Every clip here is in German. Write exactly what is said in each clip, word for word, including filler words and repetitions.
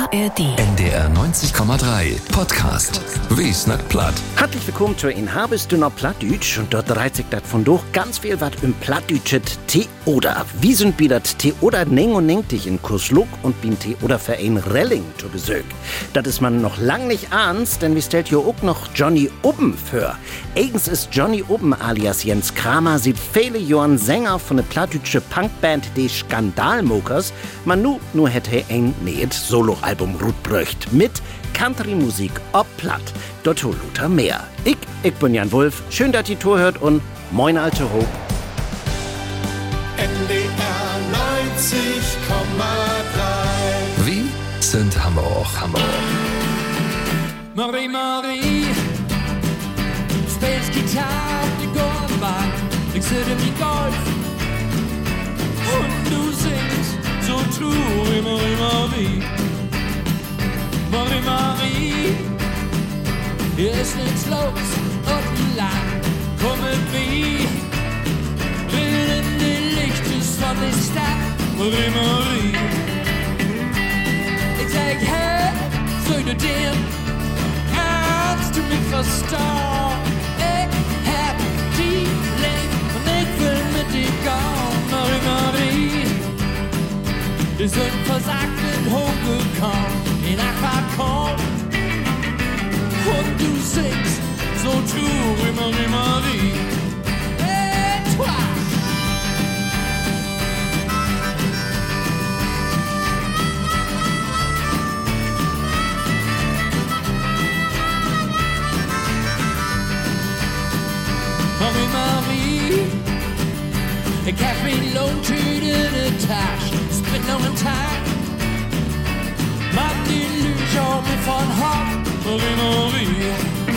R D. N D R neunzig Komma drei Podcast. Wie snackt platt? Herzlich willkommen zu in Habest du noch Plattdeutsch und dort dreht sich das von durch ganz viel was im Plattdeutsches Theoder. Wie sind wir das Theoder Neng und Neng dich in Kursluk und beim Theoder Verein Relling zu Besuch. Das ist man noch lang nicht ahns, denn wir stellt hier auch noch Johnny Ubben für. Eigens ist Johnny Ubben alias Jens Kramer sieht viele Jahren Sänger von der plattdeutsche Punkband Die Skandalmokers. Man nu, nu hätte er ein nähet Soloalbum rutbröcht mit Country-Musik ob platt. Dort hol Luther mehr. Ich, ich bin Jan Wulff. Schön, dass ihr Tour hört und moin alte Hope. N D R neunzig Komma drei. Wie sind Hamburg, Hamburg? Marie, Marie, du spielst Gitarre auf die Goldbahn, ich sitze wie Golf und du singst so true, Marie, Marie. Marie, Marie, hier ist nichts los und lang, komm mit mir, will in die Lichtes von der Stadt, Marie, Marie. Ich sag, hey, soll du dir, kannst du mich verstehen? Ich hab die Licht und ich will mit dir gehen, Marie, Marie. Wir sind versagt und hochgekommen in Aquacon und du singst so true, Marie, Marie. Et toi! Marie, Marie, ik heb mijn loontje in de tas, spit nog een taak. Maak die illusion me van hart, Marie, Marie.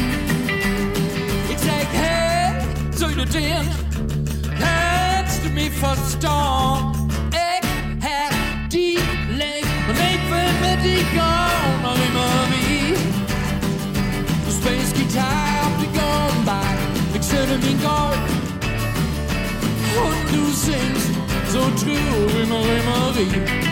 Ik zeg, hey, zou je den, kannst du mich verstaan? Ik heb die licht, en ik wil met die gaan, Marie, Marie. Du spielst Gitarre auf die Goldbahn, ich sitze wie Gold. Und du singst so true, Marie, Marie.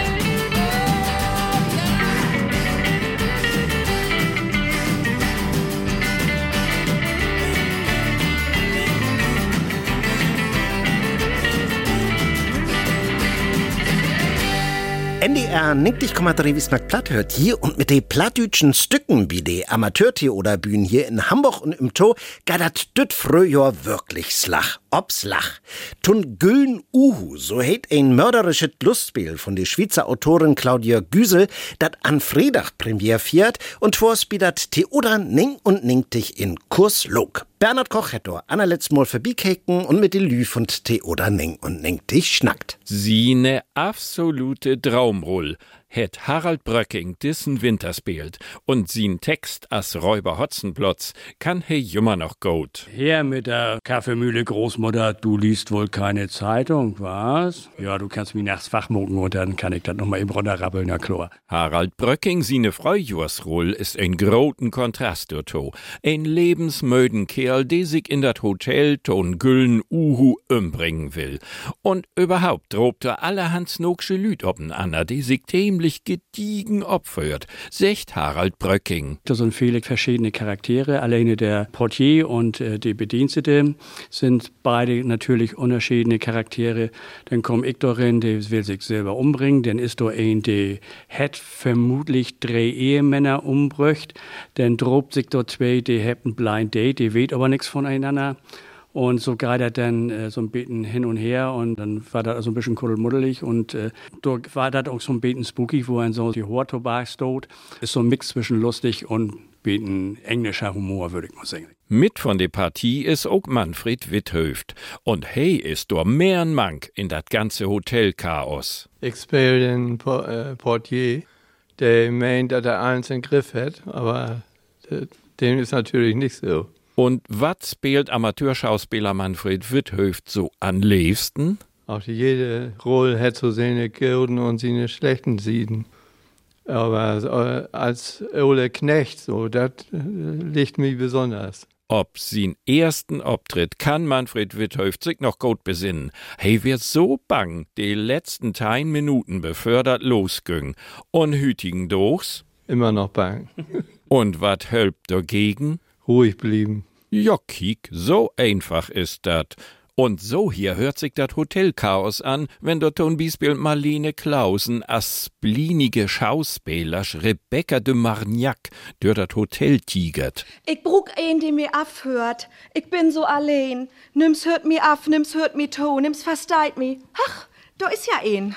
N D R neunzig Komma drei wie snackt platt hört hier und mit den plattdütschen Stücken wie die Amateurtheoderbühnen hier in Hamburg und im To geht dat düt Frühjahr wirklich slach. Ob's lach. Tun Güln Uhu, so heet ein mörderisches Lustspiel von der Schweizer Autorin Claudia Güsel, dat an Freitag Premiere fiert und twas bi dat Theoder Neng und Neng dich in Kursluk. Bernhard Koch hat dort allerletzt mal vorbeikicken und mit den Lü von Theoder Neng und Neng dich schnackt. Sie ne absolute Traumroll het Harald Bröcking dissen Winter spielt und sin Text as Räuber Hotzenplotz kann he jümmer noch gut. Her mit der Kaffeemühle Großmutter, du liest wohl keine Zeitung, was? Ja, du kannst mich nachts wachmucken und dann kann ich das nochmal eben runterrappeln, na klar. Harald Bröcking sine Freujursroll ist ein groten Kontrast dazu. Ein lebensmöden Kerl, der sich in dat Hotel ton Güllen Uhu umbringen will. Und überhaupt drobt er allerhand snogsche Lüd oben an, die sich ziemlich gediegen opfert, sagt Harald Bröcking. Da sind viele verschiedene Charaktere. Alleine der Portier und äh, die Bedienstete sind beide natürlich unterschiedliche Charaktere. Dann kommt ich darin, der will sich selber umbringen. Dann ist da ein, der hat vermutlich drei Ehemänner umbrücht. Dann drobt sich da zwei, die haben Blind Date, die weht aber nichts voneinander. Und so geht er dann äh, so ein bisschen hin und her und dann war das also ein bisschen kuddelmuddelig und äh, da war das auch so ein bisschen spooky, wo er so die Hortobak steht. Ist so ein Mix zwischen lustig und ein bisschen englischer Humor, würde ich mal sagen. Mit von der Partie ist auch Manfred Witthöft. Und hey ist doch mehr ein Mank in das ganze Hotelchaos. Ich spiele den Por- äh, Portier, der meint, dass er alles im Griff hat, aber äh, dem ist natürlich nicht so. Und was spielt Amateurschauspieler Manfred Witthöft so am liebsten? Auch jede Rolle hat so seine guten und seine schlechten Seiten. Aber als Ole Knecht, so, das liegt mir besonders. Ob sin ersten Auftritt kann Manfred Witthöft sich noch gut besinnen. Hey, wird so bang, die letzten tein Minuten befördert losging. Und hütigen dochs? Immer noch bang. Und wat hölpt dagegen? Ruhig blieben. Ja, kiek, so einfach ist dat. Und so hier hört sich dat Hotelchaos an, wenn dort zum Beispiel Marlene Clausen as blinige Schauspielers Rebecca de Marignac durch dat Hotel tigert. Ich brug een, der mir afhört. Ich bin so allein. Nimm's hört mi af, nimm's hört mi to, nimm's versteit mi. Ach, da ist ja een.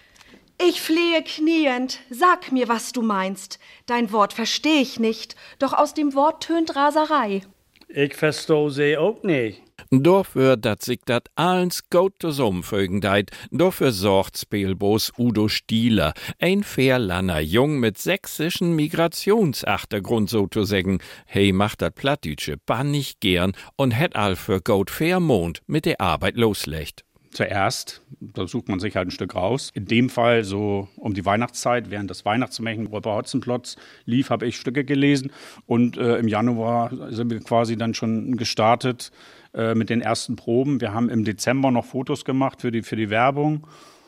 Ich flehe kniend, sag mir, was du meinst. Dein Wort versteh ich nicht, doch aus dem Wort tönt Raserei. Ich versteh sie auch nicht. Dafür, dat sich dat alles gut zusammenfügen deit, dafür sorgt Spielbos Udo Stieler, ein Fairlanner Jung mit sächsischen Migrationsachtergrund so zu sagen. Hey, macht dat Plattdütsche bannig gern und hätt all für gut Fairmond mit der Arbeit loslecht. Zuerst, da sucht man sich halt ein Stück raus. In dem Fall so um die Weihnachtszeit, während das Weihnachtsmärchen Robert Hotzenplotz lief, habe ich Stücke gelesen. Und äh, im Januar sind wir quasi dann schon gestartet äh, mit den ersten Proben. Wir haben im Dezember noch Fotos gemacht für die, für die Werbung.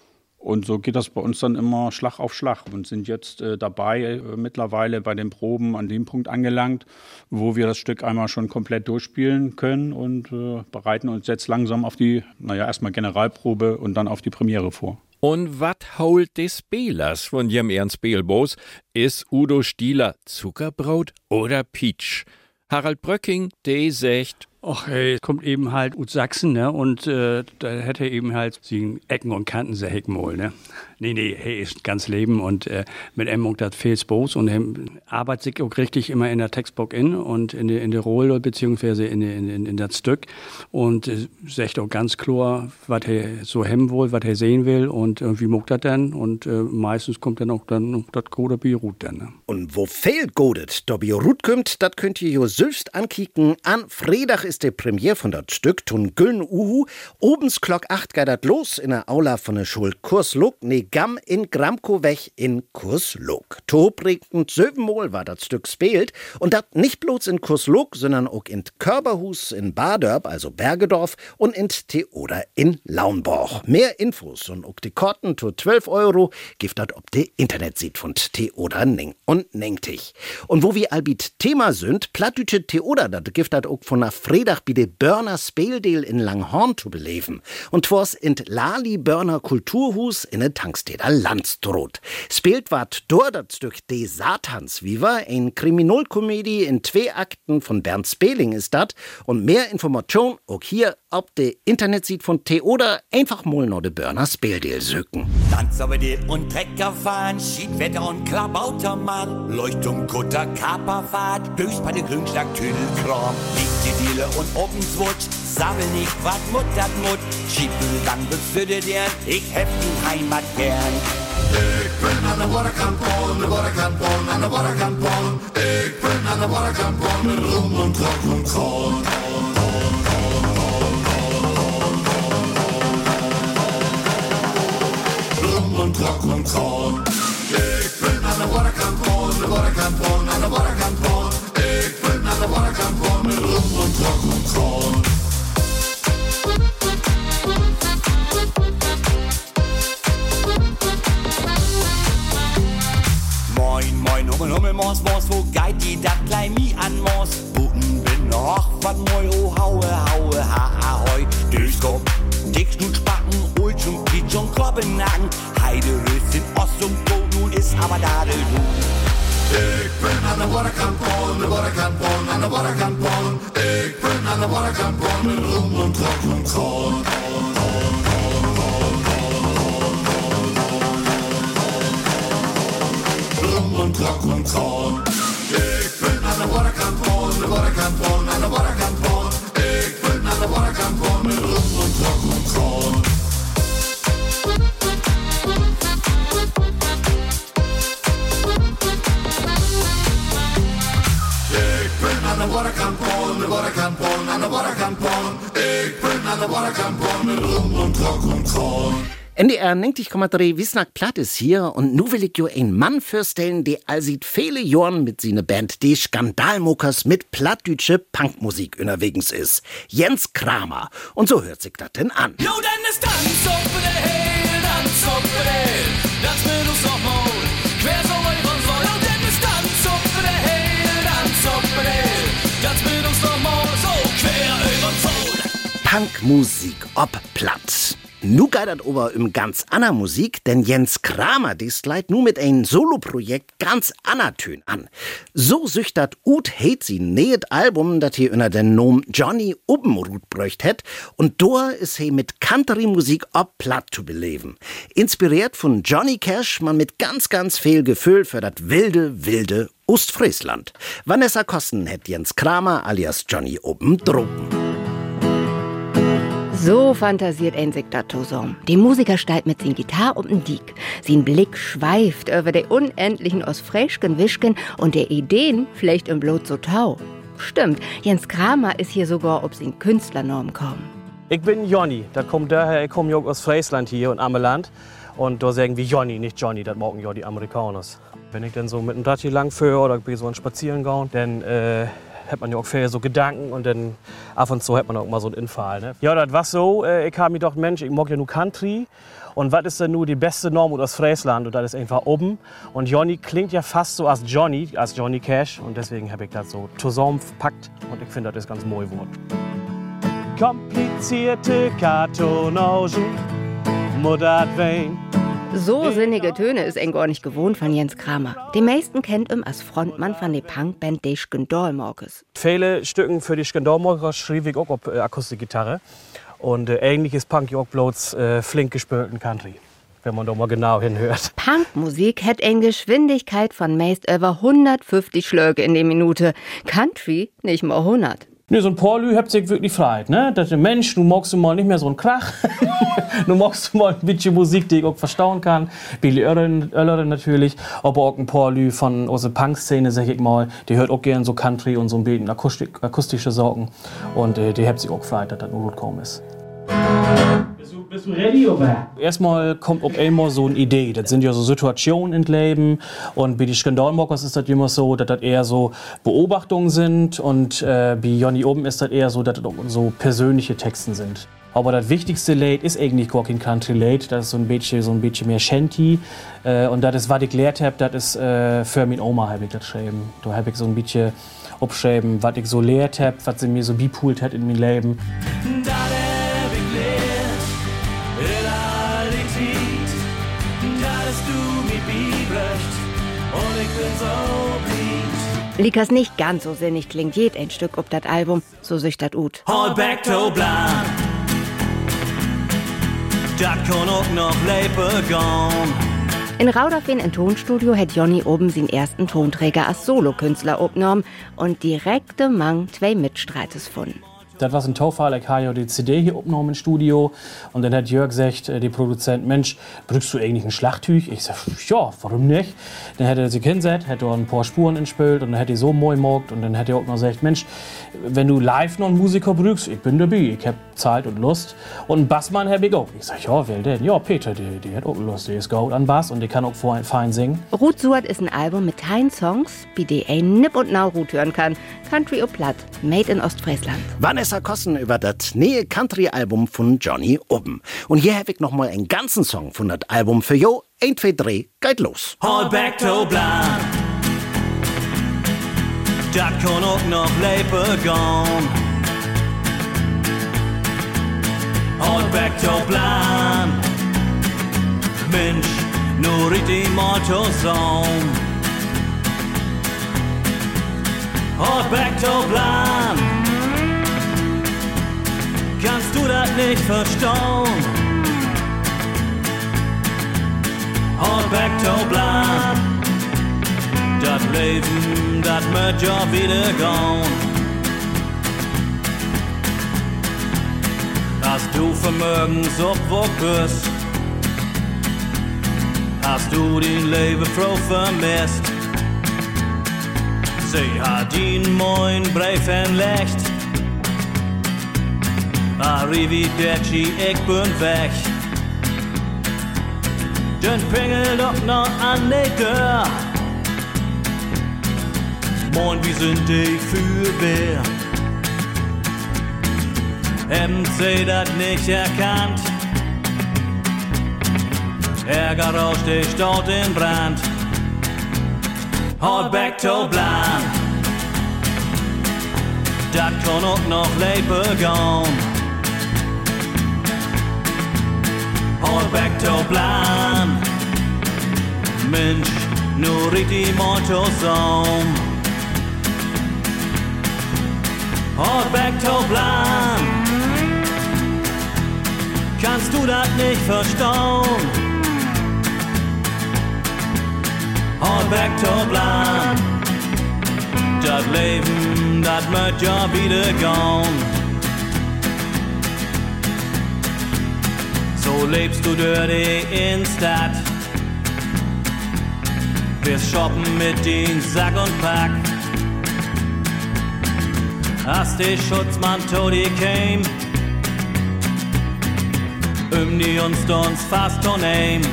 Und so geht das bei uns dann immer Schlag auf Schlag und sind jetzt äh, dabei äh, mittlerweile bei den Proben an dem Punkt angelangt, wo wir das Stück einmal schon komplett durchspielen können und äh, bereiten uns jetzt langsam auf die, naja, erstmal Generalprobe und dann auf die Premiere vor. Und wat holt des Spielers von jem Ernst Spielbos? Ist Udo Stieler Zuckerbrot oder Peach? Harald Bröcking, der sagt, ach, hey, kommt eben halt aus Sachsen, ne? Und äh, da hätte er eben halt die Ecken und Kanten sehr Heckmol, ne? Nee, nee, hey, ist ganz Leben und äh, mit Emmung das fehlt's Bos und er arbeitet sich auch richtig immer in der Textbook in und in der in der Rolle beziehungsweise in in in, in das Stück und äh, sagt auch ganz klar, was er so hemmen will, was er sehen will und irgendwie muckt das dann und äh, meistens kommt dann auch dann das gute Bierut dann, ne? Und wo fehlt Godet, da Bierut kommt, das könnt ihr jo selbst ankicken. An Freitag ist der Premiere von dat Stück tun Güllen Uhu. Obens Glock acht geht dat los in der Aula von der Schule Kursluk, ne Gam in Gramkowech in Kursluk. Tobregend Sövenmol war dat Stück spielt und dat nicht bloß in Kursluk, sondern auch in Körberhus in Badörp, also Bergedorf und in Theoder in Launborg. Mehr Infos und auch die Karten zu zwölf Euro gibt dat ob de Internetseite von Theoder Ning und Nengtich. Und wo wir albit Thema sind, Plattdütsche Theoder, dat gibt dat auch von der Freitag bei de Börner Speeldeel in Langhorn zu beleben. Und twas in Lali Börner Kulturhus in de Tanksteder Landstrot. Spielt wat dort dat Stück De Satans Viva, ein Kriminalkomödie in zwei Akten von Bernd Speling ist dat. Und mehr Information auch hier auf de Internetseite von Theoder einfach mal noch de Börner Speeldeel söken. Tanzabedeel und Trecker fahren, Schiedwetter und Klabautermann, Leuchtung, Kutter, Kaperfahrt, Dös bei de Grünschlag, Tüdelkram, die Diele und Obenswutsch, sabbel nicht, wat Mut dat Mut, Schiebel dann befürdet er, ich hab die Heimat gern. Ich bin an der Waterkampon, der Waterkampon, an der Waterkampon. Ich bin an der Waterkampon mit Rum und Rock und Kron. Rum und Rock und Kron. Ich bin an der Waterkampon, der Waterkampon, an der Waterkampon. Ich bin an der Waterkampon mit Rum und Rock und Kron. Moin, moin, Hummel, Hummel, Mors, Mors, wo geht die dat klein mi an Mors? Buten bin noch, wat moi, oh, haue, haue, ha, ahoi. Durchkomm, Dickschnut, Spacken, Ulschung, Kitschung, Kloppennagen. Heide, Röschen, Ost und Go, nun ist aber da de du. Ich bin an der Waterkampon, der Waterkampon, an der Waterkampon. Ich bin an der Waterkampon mit Rum und Rock und Kron. Rum und Rock und Kron. Ich bin an der Waterkampon, der Waterkampon, an der Waterkampon. Ich bin an der Waterkampon mit Rum und Rock und Kron. Ich bin an der Waterkampon, der Waterkampon, an der Waterkampon. Ich bin an der Waterkampon mit Rum und Rock und Kron. N D R neunzig Komma drei Wisnack Platt ist hier und nu will ich jo einen Mann vorstellen, der all sieht viele Jahren mit seiner Band die Skandalmokers mit plattdütsche Punkmusik unterwegs ist. Jens Kramer. Und so hört sich das denn an. Jo, denn es dann so für der Heil, dann so für der Heil, das will uns noch mal quer so weit von so. Jo, denn es dann so für der Heil, dann so für der Heil, das will uns noch mal so quer über so. Punkmusik ob platt. Nu geht das aber um ganz ander Musik, denn Jens Kramer, die sleit nu mit einem Soloprojekt ganz ander Tön an. So süchtert Ut heit sie nähet Album, dat hier unter den Nom Johnny Obenrut bräucht het, und da is he mit Country-Musik ob platt zu beleben. Inspiriert von Johnny Cash, man mit ganz, ganz viel Gefühl für dat wilde, wilde Ostfriesland. Vanessa Kosten het Jens Kramer alias Johnny Obendruppen. So fantasiert ein sich dat zusammen. Die Musiker steigt mit sin Gitarre um den Diek. Sin Blick schweift über die unendlichen Ostfräschken Wischken und der Ideen vielleicht im Blut so tau. Stimmt, Jens Kramer ist hier sogar ob sin Künstlernorm kommen. Ich bin Jonny, das kommt daher, ich komme aus Friesland hier und Ammeland. Und da sagen wir Jonny, nicht Johnny, das morgen ja die Amerikaners. Wenn ich dann so mit dem Rad hier lang fahre oder bin so ein Spazieren gegangen, dann äh, hat man ja auch viel so Gedanken und dann ab und zu hat man auch mal so einen Infall. Ne? Ja, das war so, äh, ich habe mir gedacht, Mensch, ich mag ja nur Country. Und was ist denn nur die beste Norm aus Friesland? Und das ist einfach oben. Und Jonny klingt ja fast so als Johnny, als Johnny Cash. Und deswegen habe ich das so zusammengepackt. Und ich finde, das ist ganz mooi Wort. Komplizierte Kartonagen, Mutter Wein. So sinnige Töne ist ein gar nicht gewohnt von Jens Kramer. Die meisten kennt ihn als Frontmann von der Punkband Die Skandalmokers. Viele Stücken für die Skandalmokers schrieb ich auch auf äh, Akustikgitarre. Und äh, eigentlich ist Punk auch bloß äh, flink gespielten Country, wenn man da mal genau hinhört. Punkmusik hat eine Geschwindigkeit von meist über hundertfünfzig Schläge in der Minute. Country nicht mal hundert. Nee, so ein paar Lü habt sich wirklich freit, ne? Das ist ein Mensch, du magst du mal nicht mehr so einen Krach. Du magst du mal ein bisschen Musik, die ich auch verstauen kann. Billy Oelleren natürlich, aber auch ein paar Lü von aus der Punk-Szene, sag ich mal, die hört auch gern so Country und so ein bisschen Akustik, akustische Sorgen. Und äh, die habt sich auch freit, dass das nur gut kaum ist. Bist du, bist du ready, oder? Erstmal kommt auf einmal so eine Idee. Das sind ja so Situationen im Leben. Und bei den Skandalmokers ist das immer so, dass das eher so Beobachtungen sind. Und äh, bei Jonny oben ist das eher so, dass das so persönliche Texte sind. Aber das wichtigste Lied ist eigentlich gar kein Country-Lied. Das ist so ein bisschen, so ein bisschen mehr Shanty. Äh, und das ist, was ich gelernt habe, das ist äh, für meine Oma, habe ich das geschrieben. Da habe ich so ein bisschen abgeschrieben, was ich so gelernt habe, was sie mir so bepult hat in meinem Leben. Likas nicht ganz so sinnig klingt jed ein Stück ob das Album, so süchtert ut. Hold back to blind, dat kann auch noch Leipe gone. In Rauderfehn im Tonstudio hat Jonny oben seinen ersten Tonträger als Solokünstler aufgenommen und direkte Mang zwei Mitstreites gefunden. Das war ein Taufall, ich habe ja die C D hier aufgenommen im Studio. Und dann hat Jörg gesagt, der Produzent, Mensch, brauchst du eigentlich ein Schlagtuch? Ich sag, ja, warum nicht? Dann hat er sich hingesetzt, hat er ein paar Spuren entspült und dann hat er so mooi gemacht. Und dann hat er auch noch gesagt, Mensch, wenn du live noch einen Musiker brauchst, ich bin dabei, ich hab Zeit und Lust. Und einen Bassmann habe ich auch. Ich sag, ja, wer denn? Ja, Peter, der, der hat auch Lust, der ist gut an Bass und der kann auch fein singen. Ruth Suat ist ein Album mit tausend Songs, bei denen ein nipp und nau Ruth hören kann. Country und Platt, made in Ostfriesland. Vanessa Kossen über das neue Country-Album von Johnny Oben. Und hier habe ich noch mal einen ganzen Song von das Album für jo. eins, zwei, drei, geht los. Hold back to blind, dat kann auch noch Leipe gone. Hold back to blind, Mensch, nur richtig mal zusammen. Hold back to blind, kannst du das nicht verstauen? Hold back to blind, das Leben, das wird ja wieder gone. Hast du Vermögensobwock bist, hast du dein Leben froh vermisst. Sie hat ihn moin Brief enlegt. Arrivederci, ich bin weg. Den Pingel doch noch an der Tür. Moin, wie sind die Fürwehr? Haben sie das nicht erkannt? Ärger rauscht die Stadt in Brand. Halt back to blind. Dat kann auch noch leben gehen. Halt back to blind. Mensch, nur richtig Motto Song. Halt back to blind. Kannst du das nicht verstauen? Halt back to blind. Das Leben, das möcht ja wieder gehen. So lebst du durch die Innenstadt. Wirst shoppen mit den Sack und Pack. Hast die Schutzmann Todi käm. Um die uns uns fast onnehm.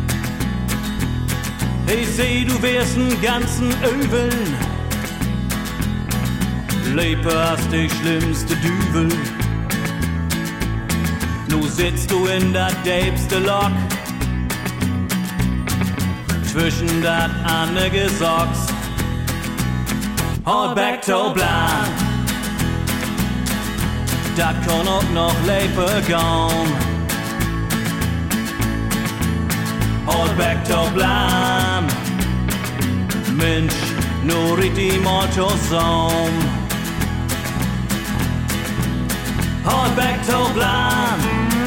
Ich seh, du wärst n ganzen Öveln. Lepe hast die schlimmste Düvel. Nu sitzt du in dat däbste Lok. Zwischen dat annege Socks. Halt back to blind. Dat kann auch noch Lepe gehen. Halt back to blind. Mensch, nur richtig Motto Song. Halt back to blind.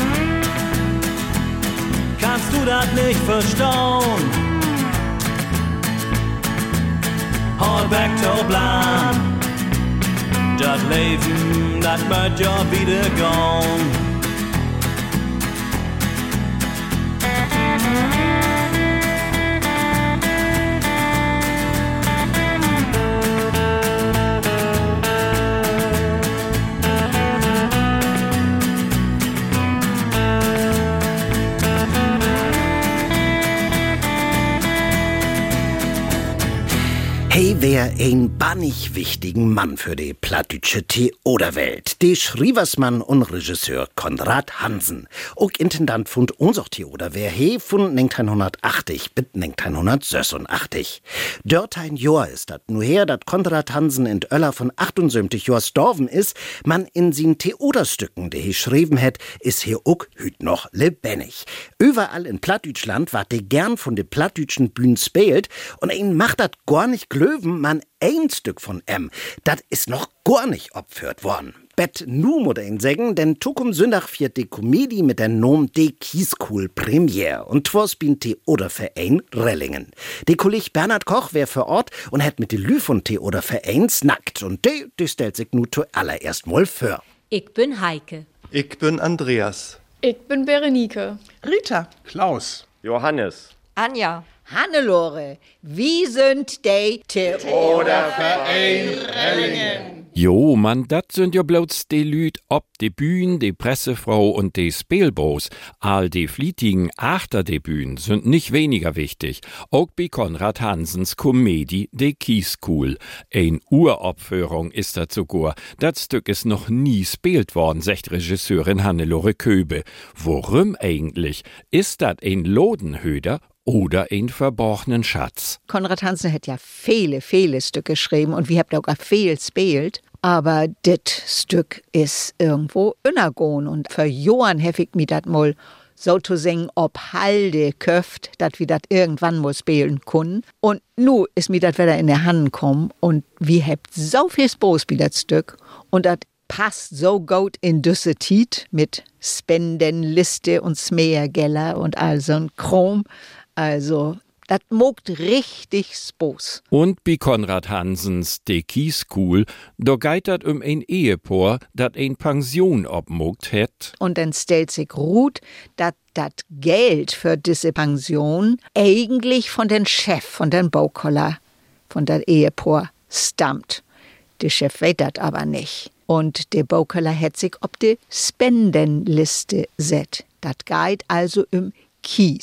Kannst du das nicht verstauen? Halt back to blind. Das Leben, das möcht ja wieder gehen. Hey, wär ein bannig wichtigen Mann für die plattdütsche Theaterwelt. Die Schrieversmann und Regisseur Konrad Hansen. Auch Intendant von unser Theater wär he von neunzehnhundertachtzig bis neunzehnhundertsechsundachtzig. Dort ein Jahr ist dat nur her, dat Konrad Hansen in Öller von achtundsiebzig Jahr storven ist, man in sin Theaterstücken, die he schrieben het, is he auch hüt noch lebendig. Überall in Plattdeutschland wart de gern von de plattdütschen Bühnen spielt und ein macht dat gar nicht glöwen, man ein Stück von em, dat is noch gar nicht opführt worden. Bet nu muss ein sagen, denn Tukum Sündach fiert die Komödie mit der Nom de Kieskuhl Premiere und twas bin Theaterverein Rellingen. De Kolleg Bernhard Koch wär vor Ort und hat mit de Lü von Theaterverein snackt und de, de stellt sich nu zuallererst mal vor. Ich bin Heike. Ich bin Andreas. Ich bin Berenike. Rita. Klaus. Johannes. Anja. Hannelore, wie sind die Theaterverein Rellingen? Jo, man, dat sind ja bloß die Lüd ob de Bühn, die Pressefrau und die Spielbos. All die Flietigen achter de Bühn sind nicht weniger wichtig. Auch bei Konrad Hansens Komödie de Kieskuhl. Ein Uraufführung ist dat sogar. Dat Stück ist noch nie spielt worden, sagt Regisseurin Hannelore Köbe. Worum eigentlich? Ist dat ein Lodenhöder oder ein verborgenen Schatz? Konrad Hansen hat ja viele, viele Stücke geschrieben und wir habt auch viel spielt. Aber dit Stück ist irgendwo unergon und für Johann hef ich mir dat mal so zu singen ob Halde köft, dat wir dat irgendwann mal spielen können. Und nu ist mir dat wieder in der Hand gekommen und wir habt so viel Spaß bei dat Stück und dat passt so gut in düsse Tiet mit Spendenliste und Smeergeller und all so'n Krom. Also, das mogt richtig Spaß. Und bei Konrad Hansens De Kieskuhl, da geht dat um ein Ehepaar, dat ein Pension obmogt het. Und dann stellt sich ruht, dat dat Geld für diese Pension eigentlich von den Chef, von den Baukoller, von der Ehepaar stammt. Der Chef weiß dat aber nicht. Und der Baukoller hat sich ob die Spendenliste set. Dat geht also um Kies.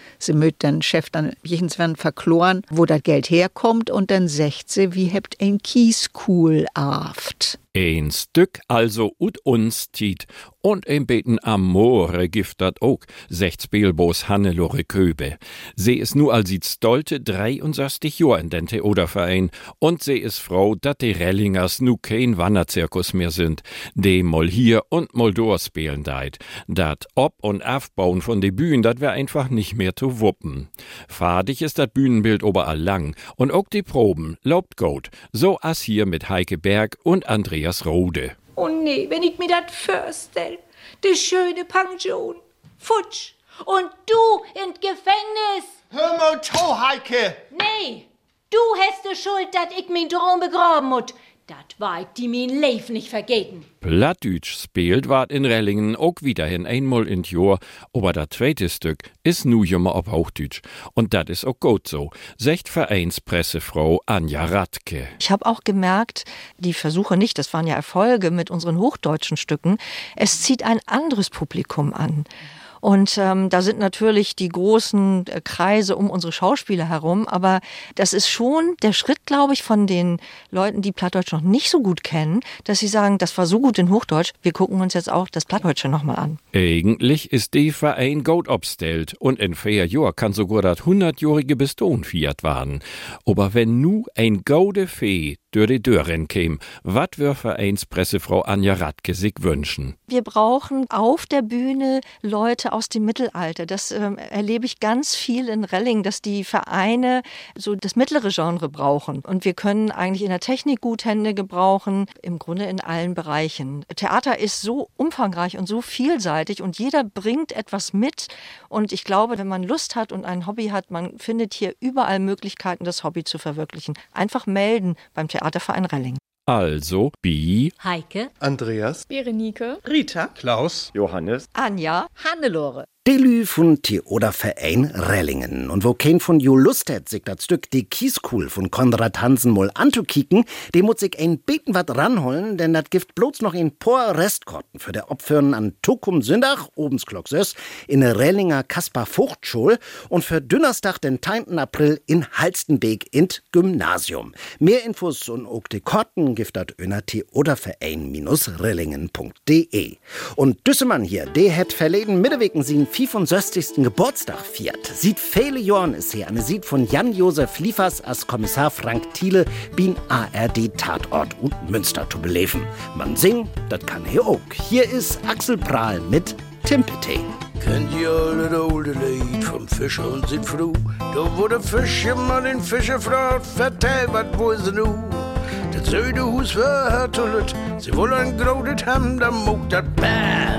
Sie mögt den Chef dann jenswen verkloren, wo das Geld herkommt und dann sagt sie, wie hebt ein Kieskuhl aft. Ein Stück also ut uns tiet und ein beten Amore gift dat ook, secht Spielbos Hannelore Köbe. Sie is nu als sieht stolte dreiundsechzig Jahr in den Theoderverein und sie is froh, dat die Rellingers nu kein Wanderzirkus mehr sind, de mal hier und mal dort spielen deit. Dat Ob- und Aufbauen von de Bühnen, dat wär einfach nicht mehr zu wuppen. Fadig ist dat Bühnenbild oberall lang und ook die Proben lobt gut, so as hier mit Heike Berg und Andreas Rode. Oh nee, wenn ich mir das vorstell. Die schöne Pension. Futsch. Und du in Gefängnis. Hör mal zu, Heike. Nee, du hast die Schuld, dass ich mein Traum begraben muss. Das war ich die mein Leben nicht vergeten. Plattdütsch spielt ward in Rellingen auch wiederhin einmal in Jahr, aber das zweite Stück ist nu jummer auf Hochdütsch. Und das ist auch gut so, sagt Vereinspressefrau Anja Radke. Ich habe auch gemerkt, die Versuche nicht, das waren ja Erfolge mit unseren hochdeutschen Stücken, es zieht ein anderes Publikum an. Und ähm, da sind natürlich die großen äh, Kreise um unsere Schauspieler herum, aber das ist schon der Schritt, glaube ich, von den Leuten, die Plattdeutsch noch nicht so gut kennen, dass sie sagen, das war so gut in Hochdeutsch, wir gucken uns jetzt auch das Plattdeutsche nochmal an. Eigentlich ist die Verein gut obstellt und in vier Jahr kann sogar das hundertjährige Biston fiat werden. Aber wenn nu ein gaude Fee durch die Dören käm, wat wär Vereinspressefrau Anja Radke sich wünschen? Wir brauchen auf der Bühne Leute aus dem Mittelalter. Das ähm, erlebe ich ganz viel in Relling, dass die Vereine so das mittlere Genre brauchen. Und wir können eigentlich in der Technik gut Hände gebrauchen, im Grunde in allen Bereichen. Theater ist so umfangreich und so vielseitig und jeder bringt etwas mit. Und ich glaube, wenn man Lust hat und ein Hobby hat, man findet hier überall Möglichkeiten, das Hobby zu verwirklichen. Einfach melden beim Theaterverein Relling. Also, Bi, Heike, Andreas, Berenike, Rita, Klaus, Johannes, Anja, Hannelore. Delü von Theoderverein Rellingen. Und wo kein von jo Lust hat, sich das Stück Die Kieskuhl von Konrad Hansen mal anzukicken, dem muss sich ein beten wat ranholen, denn dat gibt bloß noch ein paar Restkorten für der Opfern an Tokum Sündach, obens Glocksös, in der Rellinger Kaspar Vogtschul und für Dünnerstag, den zehnten April in Halstenbeek in Gymnasium. Mehr Infos und auch die Korten gibt dat öner theoderverein rellingen punkt de. Und Düssemann hier, der hat verleden Mittewegen sie fünfundsechzigsten Geburtstag fiert. Sieht viele Jahren ist her, eine sieht von Jan-Josef Liefers als Kommissar Frank Thiele bin A R D Tatort und Münster zu beleben. Man singt, das kann er auch. Hier ist Axel Prahl mit Timpete. Kennt ihr alle das alte Lied vom Fischer und sind froh? Da wo der Fischer mal den Fischer fragt, vertell, was wo sie nu? Das söde Hus war hartullet, sie wollen graudet haben, da muckt dat Bäh.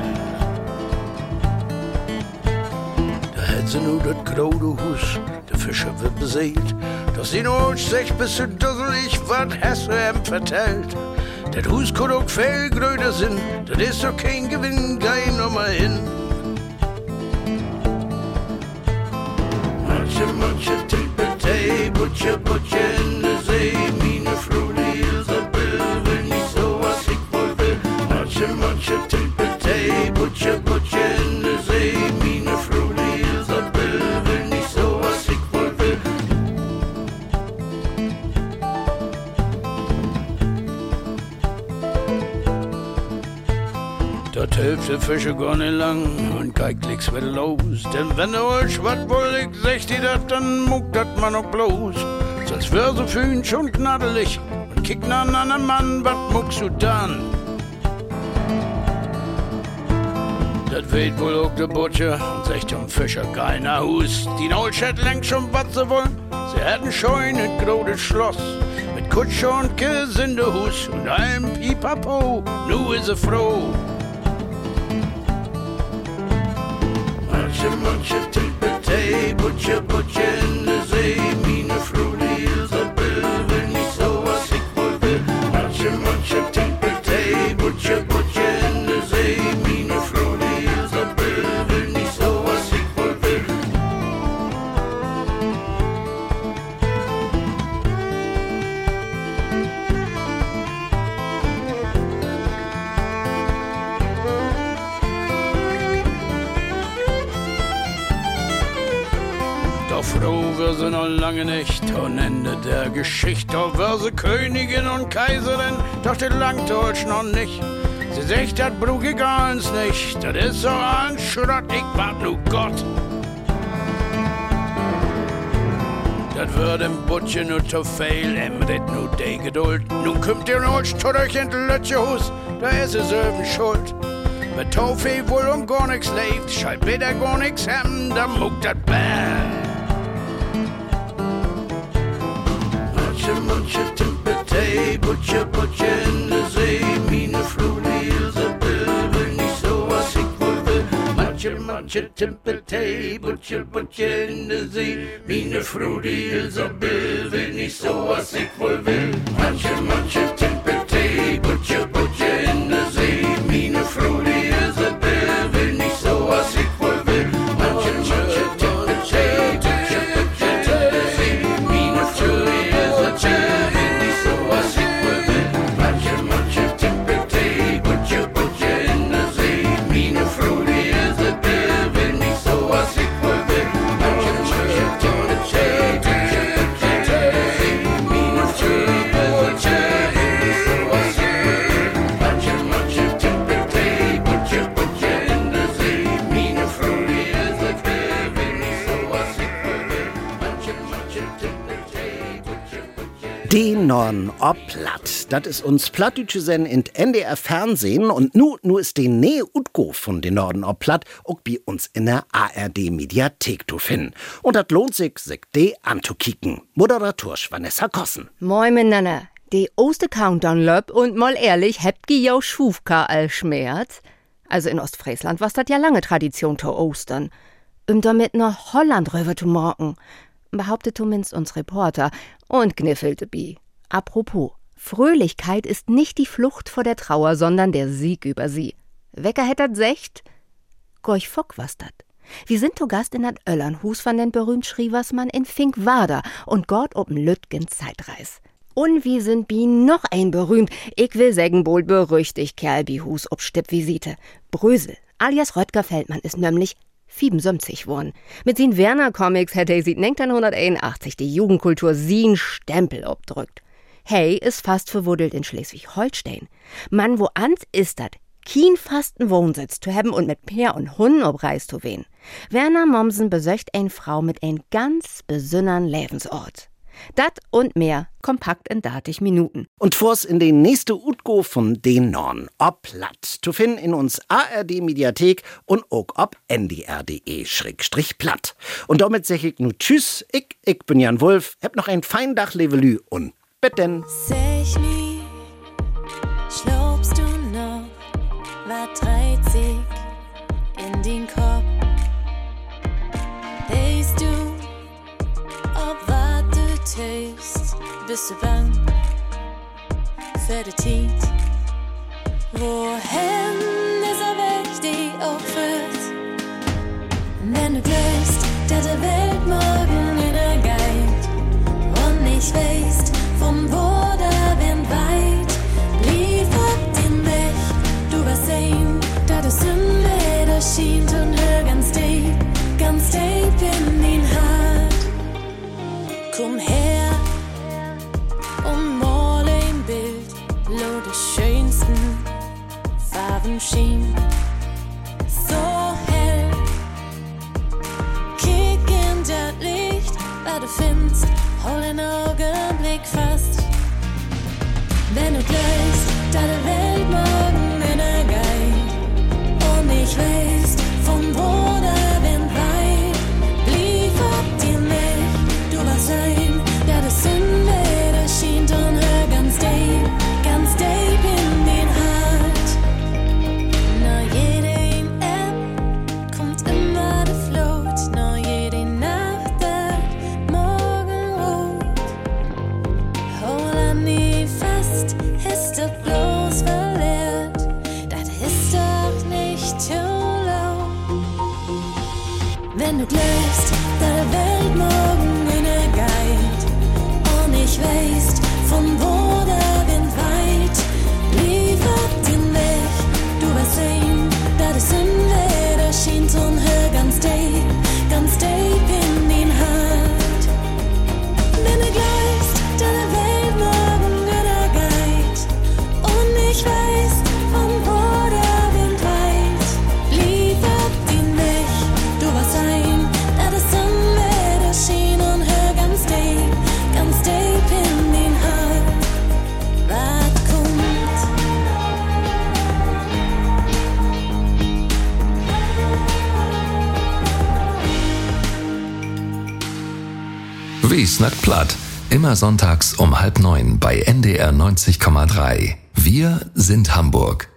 Hätt sie nur das graude Hus, der Fischer wird beseelt. Doch sie nur sagt, bist du dusselig, wat hast du ihm vertellt? Das Hus kann auch viel größer sein, das ist doch kein Gewinn, geh noch mal hin. Manche, manche Timpetei, Butcher, Butcher in der See, meine Frau, die Isabel, will nicht so, was ich wohl will. Manche, manche Timpetei, Butcher, Butcher in der See, meine Frau, die Isabel, will nicht so, was ich wohl will. Das hilft der Fische gar nicht lang und kein Klicks wird los. Denn wenn er euch wat wohl ich sagt ihr dat, dann muckt dat man auch bloß. Sonst wär so fühn schon knaddelig und kickt an einen Mann, wat muckst du dann? Das weht wohl auch der Butcher und sagt dem Fischer keiner Hus. Die Nolschat lenkt schon wat sie wollen. Sie hätten schon ein großes Schloss mit Kutsche und Gesindehus und einem Pipapo. Nu is sie froh. Manche, manche Timpetei, Butcher, Butcher in der See, meine Frau, die Isabel, will nicht so, was ich wohl will. Manche, manche Timpetei, Butcher, Butcher in der See, meine Frau, die Isabel, will nicht so, was ich wohl will. Doch froh wir sie noch lange nicht. Und Ende der Geschichte, doch wir sie Königin und Kaiserin, doch das langt euch noch nicht. Sie sagt, das brauch ich ganz nicht, das ist so ein Schrott, ich wart nu Gott. Das wird im Butchen nur zu viel, emret nu die Geduld. Nun kommt ihr noch zurück in den Lütschehus, da ist es eben schuld. Mit Toffee wohl und gar nix lebt, scheint wieder gar nix hem, da muckt das Bär. Mutsche, mutsche, Timpetei, Butche, Butche in der See, meine Frude Isabel will nicht so, was ich wohl will. Mutsche, mutsche, Timpetei, Butche, Butche in der See, meine Frude Isabel will nicht so, was ich wohl will. Mutsche, mutsche, Timpetei, Butche, Butche in der See, meine Frude Isabel will nicht so, was ich wohl will. Mutsche, mutsche, Timpetei, Butche, Butche in der See, meine Frude Isabel will nicht so, was ich wohl will. Mutsche, mutsche, Timpetei, Butche, Butche in der See, meine Frude Isabel will nicht so, was ich wohl will. Mutsche, mutsche, Timpetei, Butche, Butche in der See, meine Frude Isabel will nicht so, was ich wohl will. Mutsche, mutsche, Timpetei, Butche, Butche in der See, meine Frude Isabel will nicht so, was ich wohl will. Mutsche, mutsche, Timpetei, Butche, Butche. Den Norn ob Platt, das ist uns Plattdütsche Sen in N D R Fernsehen und nu, nu ist die Nähe Utgo von den Norden ob Platt auch bei uns in der A R D Mediathek zu finden. Und das lohnt sich, sich die anzukicken. Moderator Vanessa Kossen. Moin miteinander. Die oste Countdown löb und mal ehrlich, hebt gi jau Schufka all schmerz. Also in Ostfriesland was das ja lange Tradition zu Ostern. Um damit nach Holland rüber zu morgen, behauptet zumindest uns Reporter und gniffelte bi. Apropos, Fröhlichkeit ist nicht die Flucht vor der Trauer, sondern der Sieg über sie. Wecker hättet secht? Gorch fock was dat. Wir sind zu Gast in dat Öllernhus von den berühmt Schrieversmann in Finkwader und Gott ob'n Lütgen Zeitreis. Und wir sind bi noch ein berühmt, ich will sagen wohl berüchtigt Kerl bi Hus ob Stippvisite. Brösel, alias Röttger Feldmann ist nämlich siebenundsiebzig worden. Mit sin Werner-Comics hätte sie neunzehnhunderteinundachtzig die Jugendkultur sin Stempel obdrückt. Hey ist fast verwuddelt in Schleswig-Holstein. Mann, wo ans ist dat? Kien fasten Wohnsitz zu haben und mit Peer und Hunden ob Reis zu wehen. Werner Mommsen besöcht ein Frau mit ein ganz besünnern Lebensort. Dat und mehr kompakt in dreißig Minuten. Und vors in den nächste Utgo von den Norn ob Platt zu finden in uns A R D Mediathek und auch ob N D R punkt de Schrägstrich platt. Und damit sag ich nu tschüss, ich, ich bin Jan Wulff, hab noch ein fein Dach Levelü und bitten. Sag mi, schlaubst du noch, wat dreißig in den Kopf? Weißt du, ob wat du tust, bist du bang für die Zeit? Wohin ist er weg, die auch führt? Wenn du glaubst, dass der Welt morgen wieder geht und nicht weißt, vom wo der Wind weit, liefert den mich, du wirst sehen, dass es im Leder schien und hör ganz deep, ganz deep in den Hart. Komm her und mal ein Bild, lo die schönsten Farben schien. So hell, kick in das Licht, was du findest, hol den Augenblick fast. Wenn du glaubst, dass die Welt morgen wieder geht und ich weißt, von wo der Wind weit, liefert dir nicht, du wirst sein, dass es in Leder schien und hör ganz deep, ganz deep in den Hart. Na jede App kommt immer der Flut, na jede Nacht der Morgenrot. Hol an die fest, ist das bloß für Wie snackt platt? Immer sonntags um halb neun bei N D R neunzig Komma drei. Wir sind Hamburg.